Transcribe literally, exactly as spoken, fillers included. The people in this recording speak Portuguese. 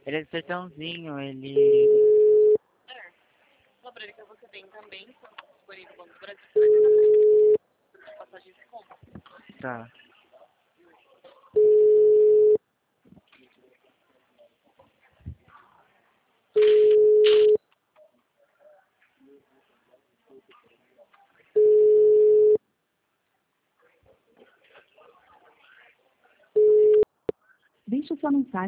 Ele é do sertãozinho, ele... É. Fala pra ele que você tem também, disponível no Banco do Brasil, você vai ter passagem de compra. Tá. Deixe sua mensagem.